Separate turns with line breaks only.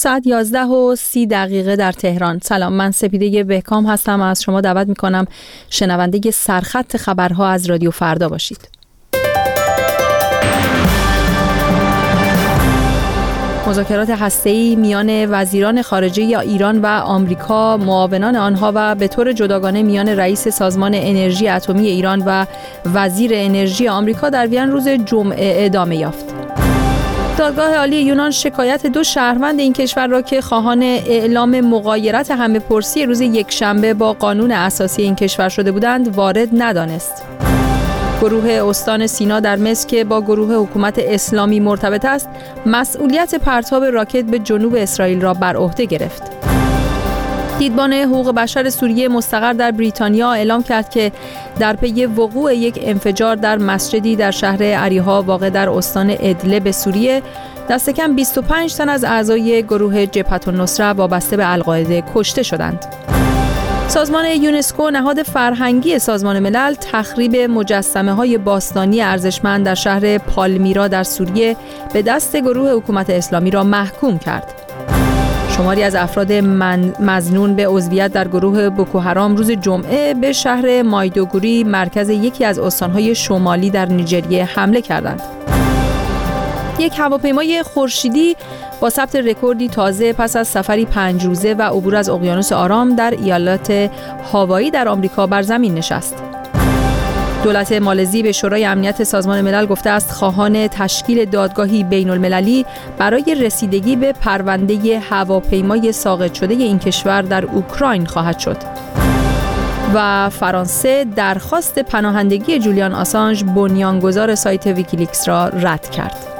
ساعت 11:30 در تهران. سلام، من سپیده بهکام هستم و از شما دعوت میکنم شنونده سرخط خبرها از رادیو فردا باشید. مذاکرات هسته‌ای میان وزیران خارجه ایران و آمریکا، معاونان آنها و به طور جداگانه میان رئیس سازمان انرژی اتمی ایران و وزیر انرژی آمریکا در وین روز جمعه ادامه یافت. دادگاه عالی یونان شکایت 2 شهروند این کشور را که خواهان اعلام مغایرت همه‌پرسی روز یکشنبه با قانون اساسی این کشور شده بودند وارد ندانست. گروه استان سینا در مصر که با گروه حکومت اسلامی مرتبط است، مسئولیت پرتاب راکت به جنوب اسرائیل را بر عهده گرفت. دیدبان حقوق بشر سوریه مستقر در بریتانیا اعلام کرد که در پی وقوع یک انفجار در مسجدی در شهر اریحا واقع در استان ادلب سوریه، دست کم 25 تن از اعضای گروه جبهة النصره وابسته به القاعده کشته شدند. سازمان یونسکو، نهاد فرهنگی سازمان ملل، تخریب مجسمه‌های باستانی ارزشمند در شهر پالمیرا در سوریه به دست گروه حکومت اسلامی را محکوم کرد. شماری از افراد مظنون به عضویت در گروه بوکوحرام روز جمعه به شهر مایدوگوری، مرکز یکی از استان‌های شمالی در نیجریه حمله کردند. یک هواپیمای خورشیدی با ثبت رکوردی تازه پس از سفری 5 روزه و عبور از اقیانوس آرام در ایالات هاوایی در آمریکا بر زمین نشست. دولت مالزی به شورای امنیت سازمان ملل گفته است خواهان تشکیل دادگاهی بین‌المللی برای رسیدگی به پرونده هواپیمای ساقط شده این کشور در اوکراین خواهد شد. و فرانسه درخواست پناهندگی جولیان آسانژ، بنیانگذار سایت ویکیلیکس را رد کرد.